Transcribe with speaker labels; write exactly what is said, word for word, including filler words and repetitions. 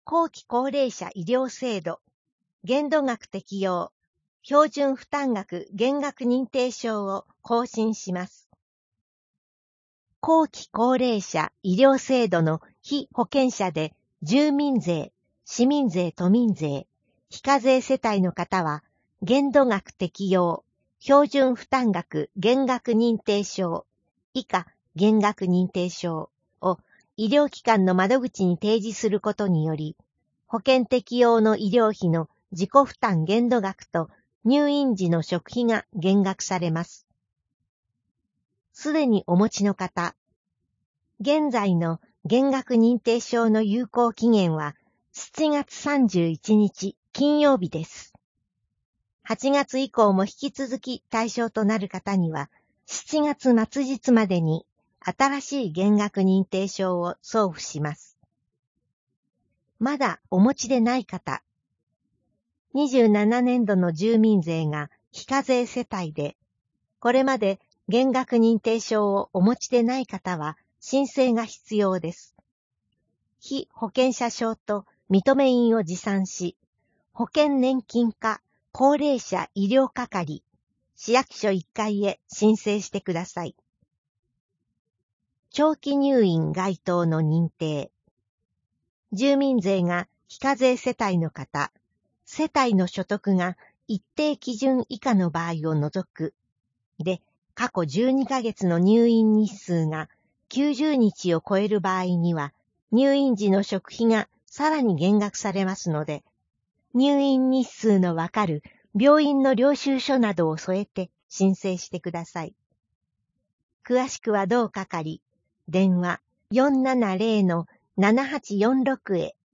Speaker 1: 後期高齢者医療制度、限度額適用、標準負担額減額認定証を更新します。後期高齢者医療制度の被保険者で住民税、市民税都民税、非課税世帯の方は、限度額適用、標準負担額減額認定証、以下減額認定証を医療機関の窓口に提示することにより、保険適用の医療費の自己負担限度額と入院時の食費が減額されます。すでにお持ちの方、現在の減額認定証の有効期限はしちがつさんじゅういちにち金曜日です。はちがつ以降も引き続き対象となる方には、しちがつ末日までに新しい減額認定証を送付します。まだお持ちでない方、にじゅうななねんどの住民税が非課税世帯で、これまで減額認定証をお持ちでない方は申請が必要です。被保険者証と認め印を持参し、保険年金課高齢者医療係、市役所いっかいへ申請してください。長期入院該当の認定。住民税が非課税世帯の方、世帯の所得が一定基準以下の場合を除く。で、過去じゅうにかげつの入院日数がきゅうじゅうにちを超える場合には、入院時の食費がさらに減額されますので、入院日数のわかる病院の領収書などを添えて申請してください。詳しくは同係、電話 よんななぜろのななはちよんろく へ。